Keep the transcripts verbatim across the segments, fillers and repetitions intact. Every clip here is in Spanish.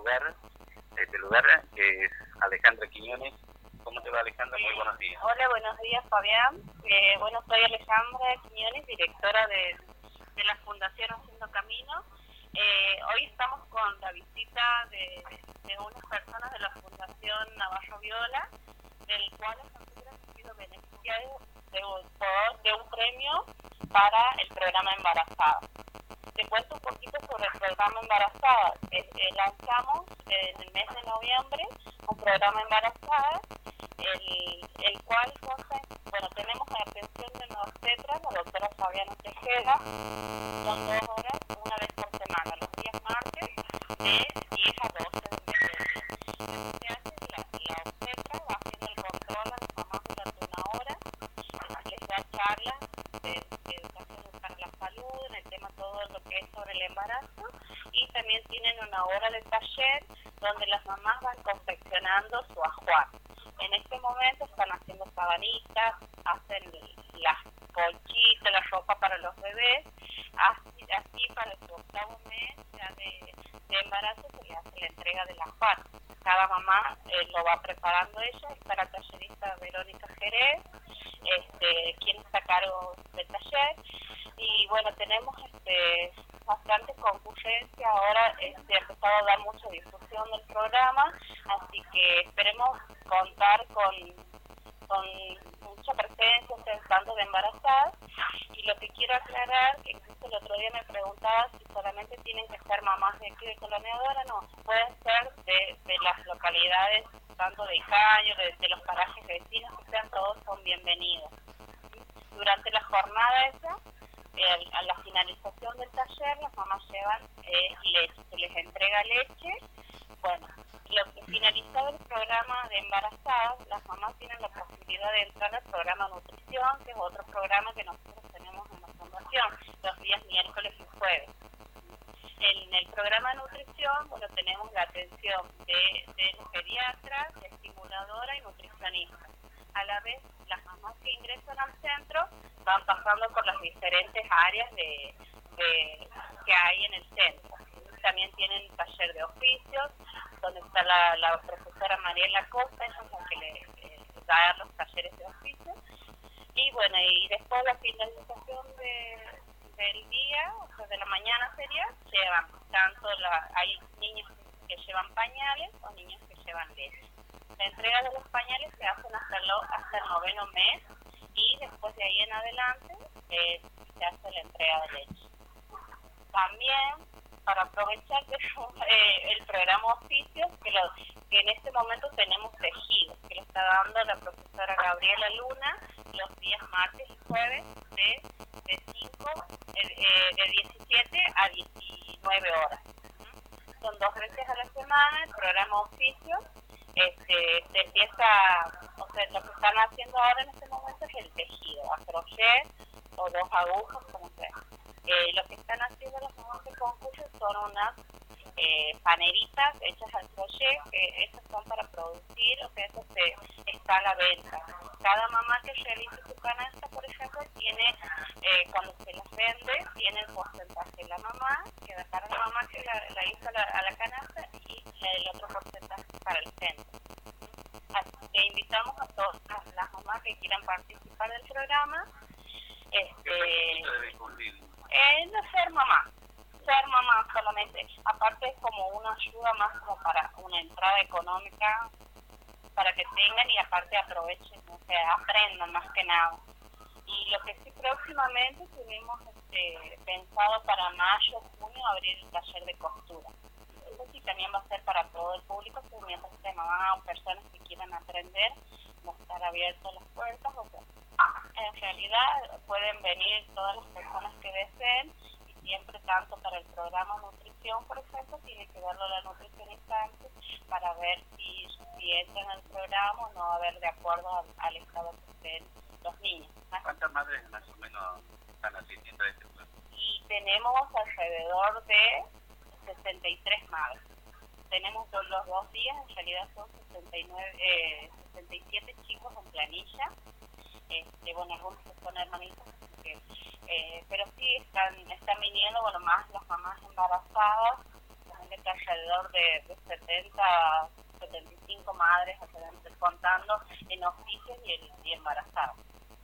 lugar, de este lugar, que es Alejandra Quiñones. ¿Cómo te va, Alejandra? Muy buenos días. Hola, buenos días, Fabián. Eh, bueno, soy Alejandra Quiñones, directora de, de la Fundación Haciendo Camino. Eh, hoy estamos con la visita de, de unas personas de la Fundación Navarro Viola, del cual nosotros hemos sido beneficiarios de un, de un premio para el programa Embarazada. Te cuento un poquito sobre el programa Embarazada. Eh, eh, lanzamos en el mes de noviembre un programa Embarazada, el, el cual consta, bueno, tenemos la atención de la obstetra, la doctora Fabiana Tejeda, son dos horas, una vez por semana, los días martes, de diez a doce del mediodía. Lo que se hace es la, la obstetra va haciendo el control a las mamás durante una hora, les da charlas de, de educación para la salud, en el tema todo lo que es sobre el embarazo, y también tienen una hora de taller donde las mamás van confeccionando su ajuar. En este momento están haciendo sabanitas, hacen las colchitas, la ropa para los bebés, así, así para el octavo mes ya de, de embarazo se le hace la entrega del ajuar. Cada mamá eh, lo va preparando ella, está la tallerista Verónica Jerez, este, quien está a cargo del taller, y bueno, tenemos este, bastante concurrencia, ahora eh, se ha empezado a dar mucha difusión del programa, así que esperemos contar con, con mucha presencia tanto de embarazadas. Y lo que quiero aclarar, que incluso el otro día me preguntaba si solamente tienen que ser mamás de aquí de Colonia Dora, no, pueden ser de, de las localidades, tanto de Icaño, de, de los parajes vecinos, que sean todos son bienvenidos. Durante la jornada esa, eh, a la finalización del taller, las mamás llevan eh, leche, se les entrega leche. Bueno, lo que finalizado el programa de embarazadas, las mamás tienen la posibilidad de entrar al programa Nutrición, que es otro programa que nosotros tenemos en la Fundación, los días miércoles y jueves. En el programa de nutrición, bueno, tenemos la atención de, de pediatras, de estimuladora y nutricionista. A la vez, las mamás que ingresan al centro van pasando por las diferentes áreas de, de, que hay en el centro. También tienen taller de oficios, donde está la, la profesora Mariela Costa, ella es la que le eh, da los talleres de oficios. Y bueno, y después de la finalización de, del día, o sea, de la mañana sería, llevan tanto, la, hay niños que llevan pañales o niños que llevan leche. La entrega de los pañales se hace hasta el, hasta el noveno mes y después de ahí en adelante eh, se hace la entrega de leche. También, para aprovechar que, eh, el programa Oficios, que, lo, que en este momento tenemos tejidos, que lo está dando la profesora Gabriela Luna los días martes y jueves de, de, cinco, eh, eh, de diecisiete a diecinueve horas. ¿Mm? Son dos veces a la semana el programa Oficios. Este, se empieza, o sea, lo que están haciendo ahora en este momento es el tejido, a crochet o dos agujas, como sea. Eh, lo que están haciendo los mamás de concurso son unas eh, paneritas hechas al crochet, que esas son para producir, o sea, eso se, está a la venta. Cada mamá que realice su canasta, por ejemplo, tiene, eh, cuando se las vende, tiene el porcentaje de la mamá, que da para la mamá que la, la hizo a la, a la canasta, y el otro porcentaje para el centro. Así que invitamos a todas las mamás que quieran participar del programa. Este, eh, no ser mamá, ser mamá solamente. Aparte es como una ayuda más como para una entrada económica para que tengan y aparte aprovechen, o sea, aprendan más que nada. Y lo que sí próximamente tenemos este, pensado para mayo, junio, abrir el taller de costura. Eso sí también va a ser para todo el público, si mientras se mamá o personas que quieran aprender, va a estar abiertas las puertas. O sea, en realidad pueden venir todas las personas que deseen, y siempre tanto para el programa Nutrición, por ejemplo, tiene que verlo la nutricionista antes para ver si, si entran al programa o no, a ver de acuerdo al, al estado que estén los niños. ¿Cuántas madres más o menos están asistiendo a este plan? Y tenemos alrededor de sesenta y tres madres. Tenemos los, los dos días, en realidad son sesenta y nueve, eh, sesenta y siete chicos en planilla. Este, bueno, algunos que son hermanitos, que, eh, pero sí están, están viniendo, bueno, más las mamás embarazadas, también que alrededor de, de setenta, setenta y cinco madres, contando en oficios y, en, y embarazadas.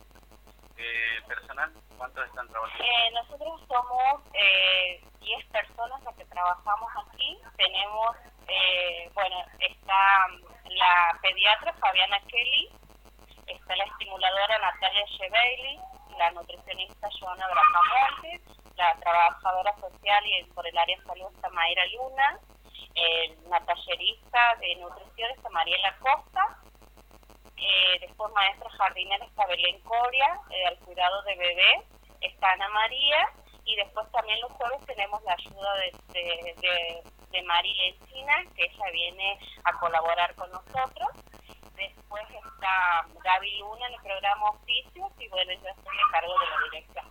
Eh, ¿Personal? ¿Cuántos están trabajando? Eh, nosotros somos eh, diez personas las que trabajamos aquí. Tenemos, eh, bueno, está la pediatra Fabiana Kelly, está la estimuladora Natalia Shebailey, la nutricionista Joana Bracamonte, la trabajadora social y por el área de salud está Mayra Luna, eh, una tallerista de nutrición está Mariela Costa, eh, después maestra jardinera está Belén Coria, eh, al cuidado de bebé está Ana María, y después también los jueves tenemos la ayuda de, de, de, de Mari Lencina, que ella viene a colaborar con nosotros. Después está Gaby Luna en el programa Oficios, y bueno, yo estoy a cargo de la dirección.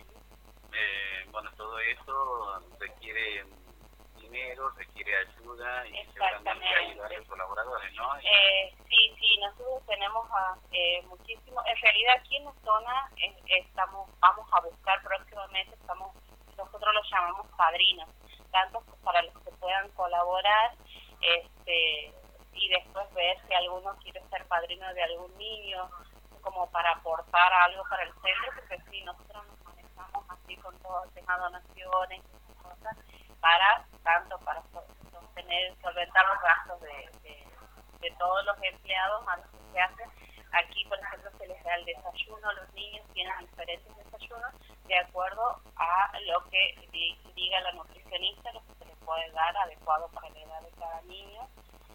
Eh, bueno, todo esto requiere dinero, requiere ayuda y seguramente hay varios colaboradores, ¿no? Eh, sí, sí, nosotros tenemos a, eh, muchísimo, en realidad aquí en la zona eh, estamos, vamos a buscar próximamente, estamos, nosotros los llamamos padrinos, tanto para los que puedan colaborar, este, y después ver si alguno quiere ser padrino de algún niño, como para aportar algo para el centro, porque sí, nosotros nos manejamos así con todo el tema donaciones y cosas, para tanto para sostener, solventar los gastos de, de, de todos los empleados, más lo que se hace. Aquí, por ejemplo, se les da el desayuno, los niños tienen diferentes desayunos de acuerdo a lo que diga la nutricionista, lo que se les puede dar adecuado para la edad de cada niño.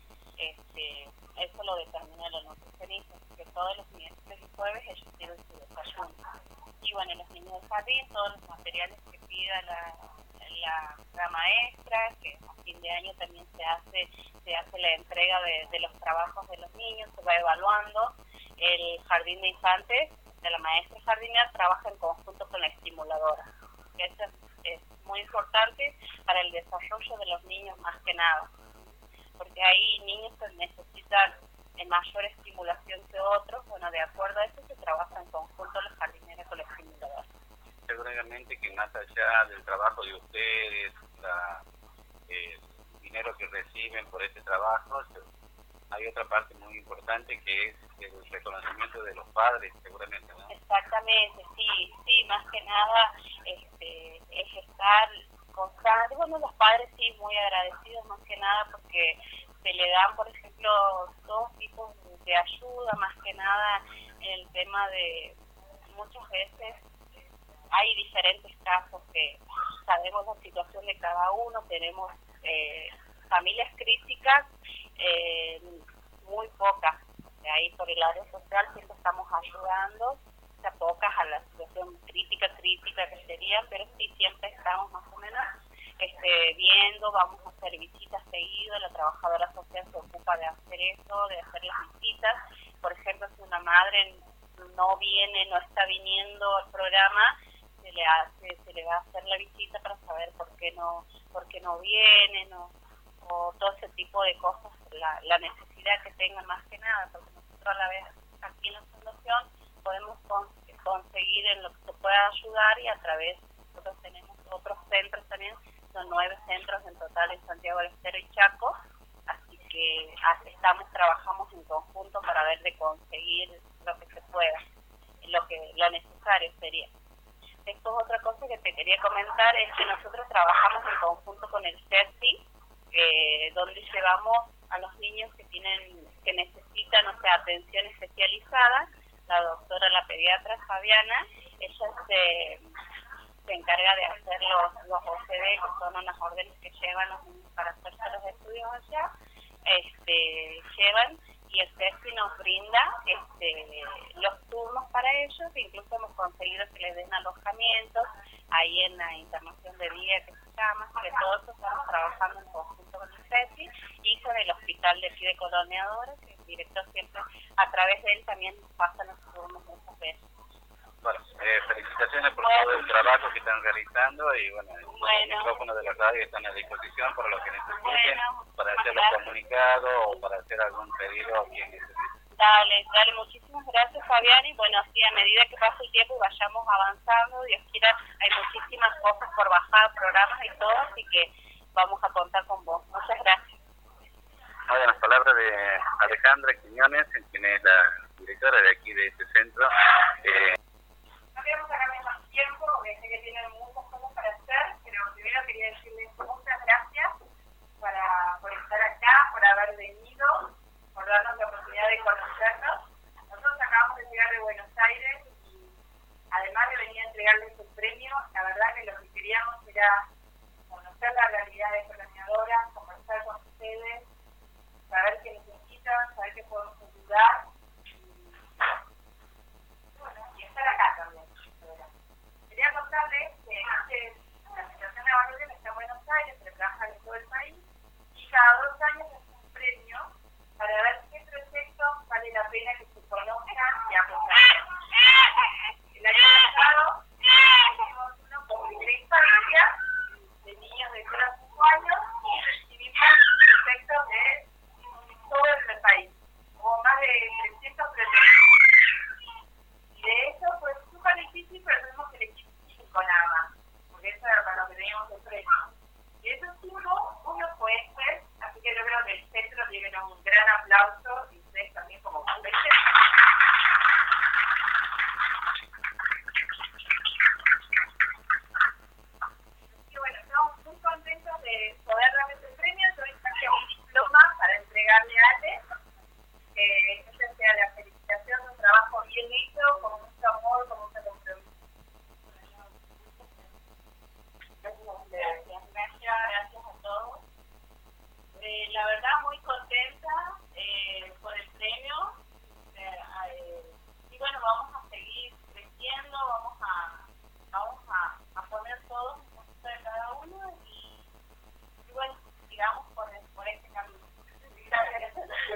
Este, eso lo determina la nutricionista, que todos los miércoles y jueves ellos tienen su desayuno. Y bueno, los niños de jardín, todos los materiales que pida la, la, la maestra, que a fin de año también se hace se hace la entrega de, de los trabajos de los niños, se va evaluando. El jardín de infantes de la maestra jardinera trabaja en conjunto con la estimuladora. Eso es, es muy importante para el desarrollo de los niños más que nada, porque hay niños que necesitan mayor estimulación que otros. Bueno, de acuerdo a eso se trabaja en conjunto los jardineros con los estimuladores. Seguramente que más allá del trabajo de ustedes, la, eh, el dinero que reciben por este trabajo, hay otra parte muy importante que es el reconocimiento de los padres, seguramente, ¿no? Exactamente, sí, sí, más que nada este, es estar constante. Bueno, los padres sí, muy agradecidos más que nada porque se le dan, por ejemplo, dos tipos de ayuda, más que nada en el tema de, muchas veces hay diferentes casos que sabemos la situación de cada uno, tenemos eh, familias críticas, eh, muy pocas, de ahí por el área social siempre estamos ayudando, o sea, pocas a la situación crítica, crítica que serían, pero sí siempre estamos más o menos este, viendo, vamos a hacer visitas seguidas, la trabajadora social se ocupa de hacer eso, de hacer las visitas. Por ejemplo, si una madre no viene, no está viniendo al programa, se le hace, se le va a hacer la visita para saber por qué no, por qué no viene, no, o todo ese tipo de cosas, la, la necesidad que tengan más que nada, porque nosotros a la vez aquí en la fundación podemos con, conseguir en lo que se pueda ayudar, y a través, nosotros tenemos otros centros también, son nueve centros en total en Santiago del Estero y Chaco, así que estamos, trabajamos en conjunto para ver de conseguir lo que se pueda, lo que lo necesario sería. Esto es otra cosa que te quería comentar, es que nosotros trabajamos en conjunto con el CERCI, eh, donde llevamos a los niños que tienen, que necesitan, o sea, atención especializada. La doctora, la pediatra Fabiana, ella se, se encarga de hacer los, los O C D, que son unas órdenes que llevan los niños para hacerse los estudios allá, este, llevan, y el CERCI nos brinda este, los turnos para ellos, incluso hemos conseguido que les den alojamientos ahí en la internación de día que se llama, que todos estamos trabajando en conjunto con el CERCI y con el hospital de aquí de Coloniadora, que el director siempre, a través de él también nos pasa los turnos muchas veces. Bueno, eh, felicitaciones por bueno. todo el trabajo que están realizando, y bueno, bueno. los micrófonos de la radio están a disposición para los que necesiten, bueno, para hacer los comunicados o para hacer algún pedido a quien necesite. Dale, dale, muchísimas gracias, Fabián, y bueno, así a medida que pase el tiempo y vayamos avanzando, Dios quiera, hay muchísimas cosas por bajar, programas y todo, así que vamos a contar con vos. Muchas gracias. Ahora las palabras de Alejandra Quiñones, quien es la directora de aquí de este centro. Eh... No queremos sacarme más tiempo, porque sé que tienen muchas cosas para hacer, pero primero quería decirles muchas gracias para, por estar acá, por haber venido, por darnos la oportunidad de conocernos. Nosotros acabamos de llegar de Buenos Aires y además de venir a entregarles el premio, la verdad que lo que queríamos era conocer la realidad de Colonia, conversar con ustedes, saber qué necesitan, saber qué podemos ayudar y, bueno, y estar acá también. Quería contarles que este, la Fundación Navarro Viola está en Buenos Aires, pero trabaja en todo el país, y cada dos años es un premio para ver qué proyectos vale la pena que se conozcan y apoyen. El año pasado hicimos uno con primera infancia de niños de cero a cinco años y recibimos proyectos de todo el país. Hubo más de trescientos proyectos. Y de eso fue súper difícil, pero tuvimos que elegir cinco nada más, porque eso era para lo que teníamos el premio. Y de esos cinco, uno fue este, así que yo creo que el centro tiene un gran aplauso y ustedes también como jueces. Y bueno, estamos muy contentos de poder darles el premio. Yo hoy traje un diploma para entregarle a Ale. Eh, que esta sea la felicitación de un trabajo bien hecho, con mucho amor, con mucho compromiso. Gracias, gracias, gracias a todos. Eh, la verdad muy contenta eh, por el premio eh, eh, y bueno, vamos a seguir creciendo, vamos a vamos a, a poner todos un poquito de cada uno y, y bueno, sigamos por, el, por este camino. Gracias.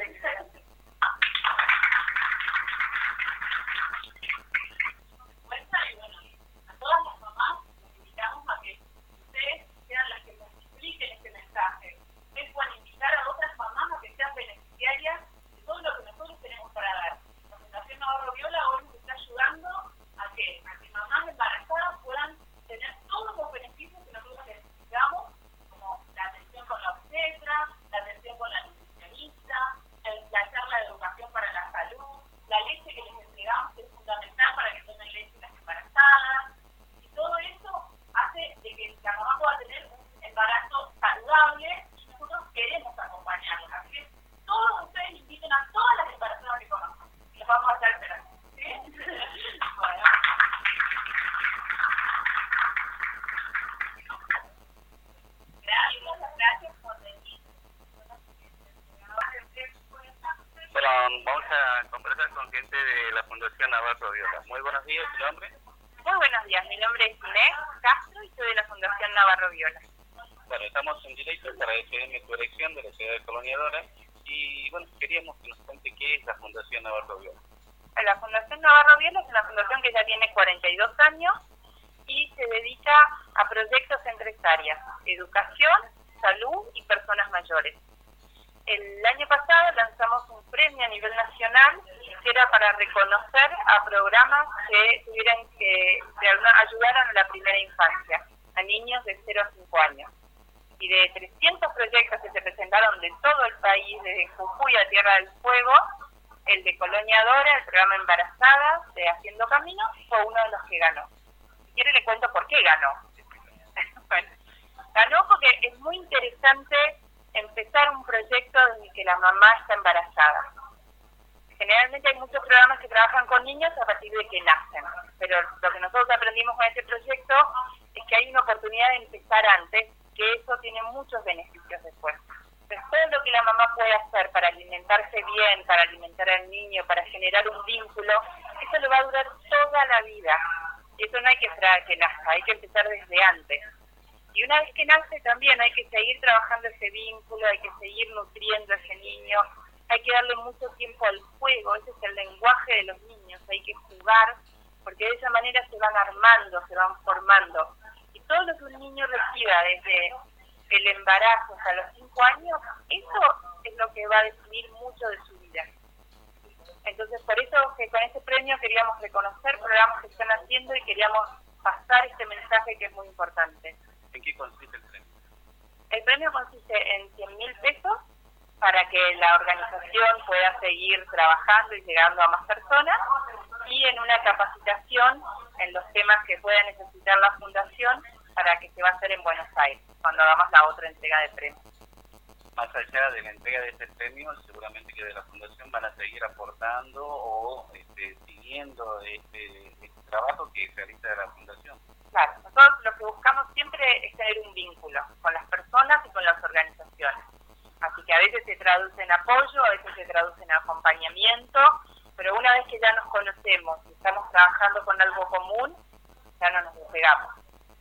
Y bueno, a todas las mamás les invitamos a que ustedes sean las que nos expliquen este mensaje. Ustedes pueden invitar a otras mamás a que sean beneficiarias de todo lo que nosotros tenemos para dar. La Fundación Navarro Viola hoy nos está ayudando a que, a que mamás embarazadas puedan tener todos los beneficios que nosotros necesitamos, como la atención con la obstetra, la atención con la nutricionista, el, la charla de educación para la salud, la leche que les entregamos que es fundamental para que tomen leche las embarazadas, y todo eso hace de que la mamá pueda tener un embarazo saludable y nosotros queremos acompañarlos. Así que todos ustedes inviten a todas las embarazadas que conozcan. Los vamos a estar esperando. ¿Sí? Bueno. Gracias, gracias por venir. Bueno, vamos a conversar con gente de la Fundación Navarro Viola. Muy buenos días, ¿tu nombre? Muy buenos días, mi nombre es Inés Castro y soy de la Fundación Navarro Viola. Bueno, estamos en directo para S M Tu Elección de la ciudad de Colonia Dora y bueno, queríamos que nos cuente qué es la Fundación Navarro Viola. La Fundación Navarro Viola es una fundación que ya tiene cuarenta y dos años y se dedica a proyectos en tres áreas: educación, salud y personas mayores. El año pasado lanzamos un premio a nivel nacional que era para reconocer a programas que tuvieran que de alguna, ayudaran a la primera infancia, a niños de cero a cinco años. Y de trescientos proyectos que se presentaron de todo el país, desde Jujuy a Tierra del Fuego, el de Colonia Dora, el programa Embarazadas de Haciendo Camino, fue uno de los que ganó. Si quiere le cuento por qué ganó. Bueno, ganó porque es muy interesante empezar un proyecto desde que la mamá está embarazada. Generalmente hay muchos programas que trabajan con niños a partir de que nacen, pero lo que nosotros aprendimos con este proyecto es que hay una oportunidad de empezar antes, que eso tiene muchos beneficios después. Entonces, todo lo que la mamá puede hacer para alimentarse bien, para alimentar al niño, para generar un vínculo, eso le va a durar toda la vida. Y eso no hay que esperar a que nazca, hay que empezar desde antes. Y una vez que nace también hay que seguir trabajando ese vínculo, hay que seguir nutriendo a ese niño, hay que darle mucho tiempo al juego, ese es el lenguaje de los niños, hay que jugar, porque de esa manera se van armando, se van formando. Y todo lo que un niño reciba desde el embarazo hasta los cinco años, eso es lo que va a definir mucho de su vida. Entonces, por eso que con este premio queríamos reconocer programas que están haciendo y queríamos pasar este mensaje que es muy importante. ¿En qué consiste el premio? El premio consiste en cien mil pesos para que la organización pueda seguir trabajando y llegando a más personas, y en una capacitación en los temas que pueda necesitar la fundación para que se va a hacer en Buenos Aires, cuando hagamos la otra entrega de premios. Más allá de la entrega de este premio, seguramente que de la fundación van a seguir aportando o este, siguiendo este, este trabajo que realiza la fundación. Claro, nosotros lo que buscamos siempre es tener un vínculo con las personas y con las organizaciones. Así que a veces se traduce en apoyo, a veces se traduce en acompañamiento, pero una vez que ya nos conocemos y estamos trabajando con algo común, ya no nos despegamos.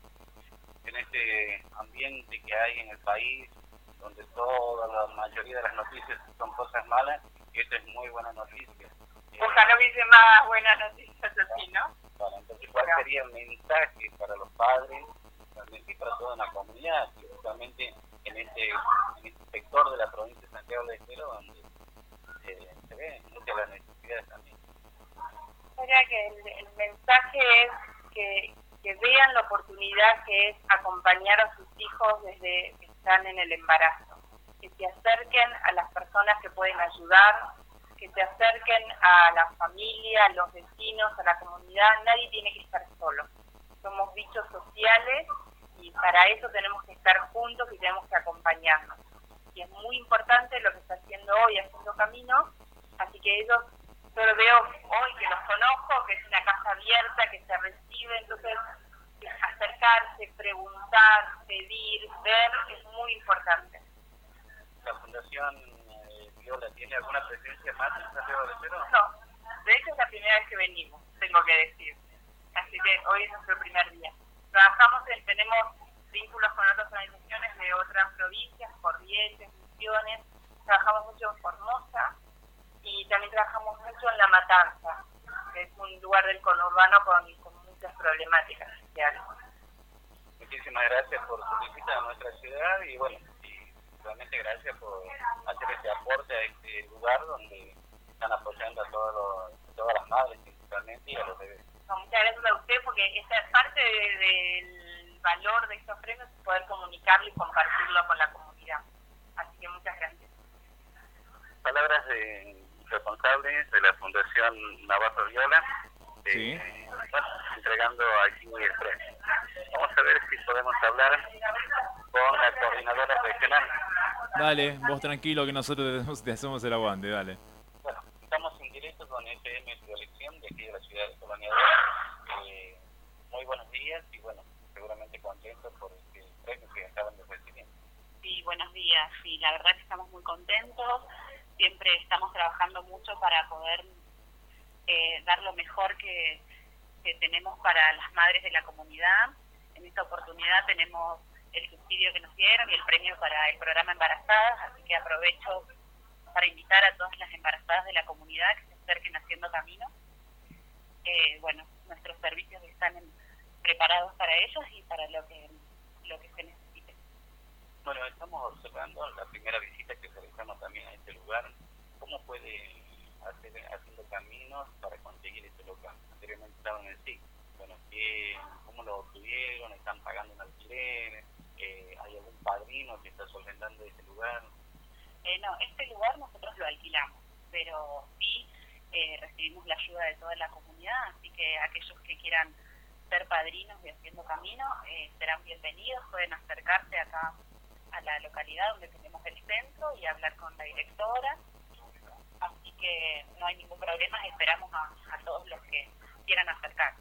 En este ambiente que hay en el país, donde toda la mayoría de las noticias son cosas malas, esta es muy buena noticia. Ojalá hubiese más buenas noticias así, ¿no? Bueno, entonces, ¿cuál sería el mensaje para los padres, realmente para toda la comunidad, principalmente en este, en este sector de la provincia de Santiago del Estero, donde eh, se ven muchas las necesidades también? Mira que el, el mensaje es que, que vean la oportunidad que es acompañar a sus hijos desde que están en el embarazo, que se acerquen a las personas que pueden ayudar, que se acerquen a la familia, a los vecinos, a la comunidad. Nadie tiene que estar solo. Somos bichos sociales y para eso tenemos que estar juntos y tenemos que acompañarnos. Y es muy importante lo que está haciendo hoy Haciendo Camino, así que ellos, yo lo veo hoy que los conozco, que es una casa abierta, que se recibe, entonces acercarse, preguntar, pedir, ver, es muy importante. ¿La Fundación eh, Viola tiene alguna presencia más en Santiago del Estero? No, de hecho es la primera vez que venimos, tengo que decir. Así que hoy es nuestro primer día. Trabajamos, en, tenemos vínculos con otras organizaciones de otras provincias, Corrientes, Misiones, trabajamos mucho en Formosa y también trabajamos mucho en La Matanza, que es un lugar del conurbano con, con muchas problemáticas sociales. Muchísimas gracias por su visita a nuestra ciudad y bueno, y realmente gracias por hacer este aporte a este lugar donde están apoyando a, todos los, a todas las madres principalmente y a los bebés. No, muchas gracias a usted porque esa es parte de, del valor de estos premios, es poder comunicarlo y compartirlo con la comunidad. Así que muchas gracias. Palabras de responsables de la Fundación Navarro Viola, eh, sí. bueno, entregando aquí el premio. Vamos a ver si podemos hablar con la coordinadora regional. Dale, vos tranquilo que nosotros te hacemos el aguante, dale. Bueno, estamos en directo con F M Tu Elección de aquí de la ciudad de Colonia Dora. Eh, muy buenos días y bueno, seguramente contentos por este premio que acaban de recibir. Sí, buenos días. Sí, la verdad que estamos muy contentos. Siempre estamos trabajando mucho para poder eh, dar lo mejor que, que tenemos para las madres de la comunidad. En esta oportunidad tenemos el subsidio que nos dieron y el premio para el programa Embarazadas, así que aprovecho para invitar a todas las embarazadas de la comunidad que se acerquen Haciendo Camino. Eh, bueno, nuestros servicios están en, preparados para ellos y para lo que, lo que se necesite. Bueno, estamos observando la primera visita que realizamos también a este lugar. ¿Cómo puede hacer Haciendo Caminos para conseguir este lugar? Anteriormente estaban en el S I C. Bueno, ¿qué, ¿cómo lo obtuvieron? ¿Están pagando un alquiler? Eh, ¿Hay algún padrino que está solventando este lugar? Eh, no, este lugar nosotros lo alquilamos, pero sí eh, recibimos la ayuda de toda la comunidad, así que aquellos que quieran ser padrinos de Haciendo Camino eh, serán bienvenidos, pueden acercarse acá a la localidad donde tenemos el centro y hablar con la directora, así que no hay ningún problema, esperamos a, a todos los que quieran acercar.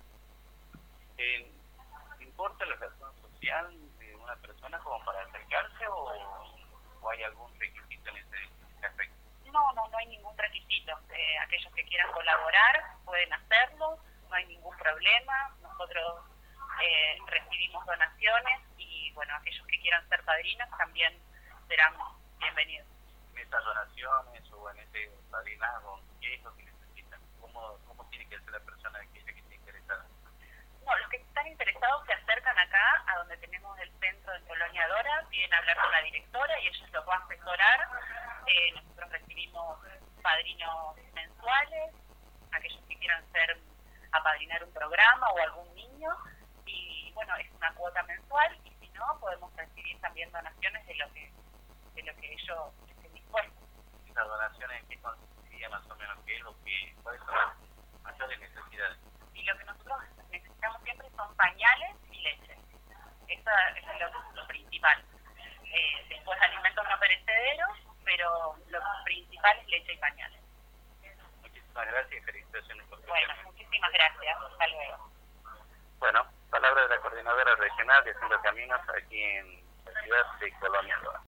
Eh, ¿Importa la razón social de una persona como para acercarse o, o hay algún requisito en ese aspecto? No, no, no hay ningún requisito. Eh, aquellos que quieran colaborar pueden hacerlo, no hay ningún problema. Nosotros eh, recibimos donaciones y, bueno, aquellos que quieran ser padrinos también serán bienvenidos. En estas donaciones o en este padrinazgo, ¿qué es lo que necesitan? ¿Cómo, cómo tiene que ser la persona que, que esté interesada? No, los que están interesados se acercan acá, a donde tenemos el centro de Colonia Dora, piden hablar con la directora y ellos lo van a asesorar. Eh, nosotros recibimos padrinos mensuales, aquellos que quieran ser apadrinar un programa o algún niño, y bueno, es una cuota mensual, y si no, podemos recibir también reciben donaciones de lo que de lo que ellos estén dispuestos. ¿Esas donaciones en qué consistía más o menos? ¿Qué es lo que, cuáles son las mayores necesidades? Y lo que nosotros necesitamos siempre son pañales y leche. Eso es lo, lo principal. Eh, después alimentos no perecederos, pero lo principal es leche y pañales. Muchísimas gracias y felicitaciones por tu Bueno, tema. muchísimas gracias. Hasta luego. Bueno, palabra de la coordinadora regional de Haciendo Caminos aquí en la ciudad de Colonia Toa.